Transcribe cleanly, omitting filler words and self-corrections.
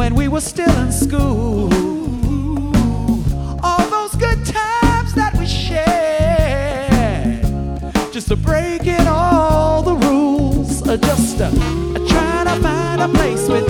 when we were still in school. All those good times that we shared, just breaking all the rules, just trying to find a place with